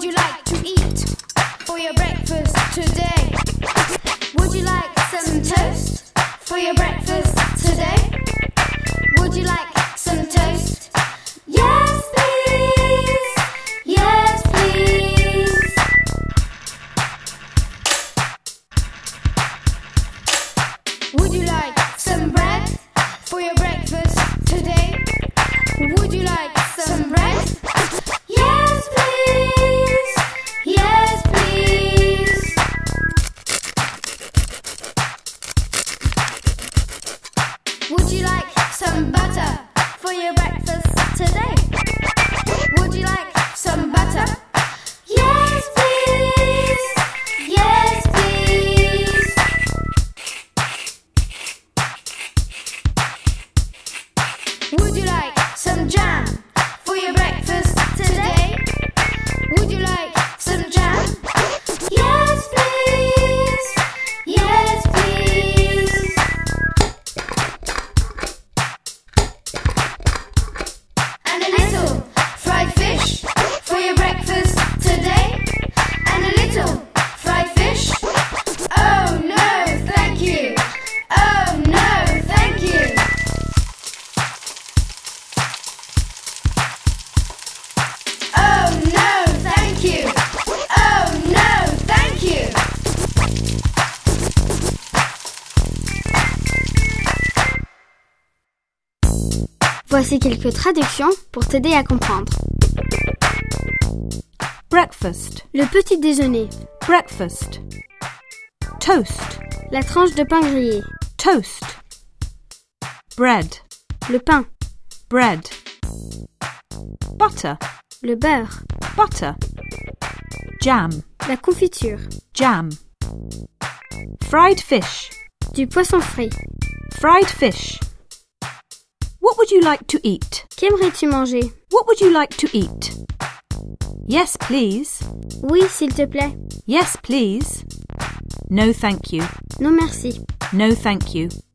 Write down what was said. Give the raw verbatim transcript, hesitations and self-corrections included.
would you like to eat for your breakfast today? Would you like some toast for your breakfast today? Would you like some toast? Yes, please. Yes, please. Would you like some bread for your breakfast today? Would you like some bread? Yes, please. Yes, please. Would you like some butter for your breakfast today? Would you like some butter? Yes, please. Yes, please. Would you like some jam for your breakfast today? Would you like some jam? Yes, please. Yes, please. And a little fried fish for your breakfast today? And a little fried fish? Oh no, thank you. Oh no, thank you. Oh no, thank you. Oh no, thank you. Voici quelques traductions pour t'aider à comprendre. Breakfast, Le petit déjeuner, breakfast. Toast, la tranche de pain grillé, toast. Bread, le pain, bread. Butter, le beurre, butter. Jam, la confiture, jam. Fried fish, du poisson frit. fried fish. What would you like to eat? Qu'aimerais-tu manger? What would you like to eat? Yes, please. Oui, s'il te plaît. Yes, please. No, thank you. Non merci. No, thank you.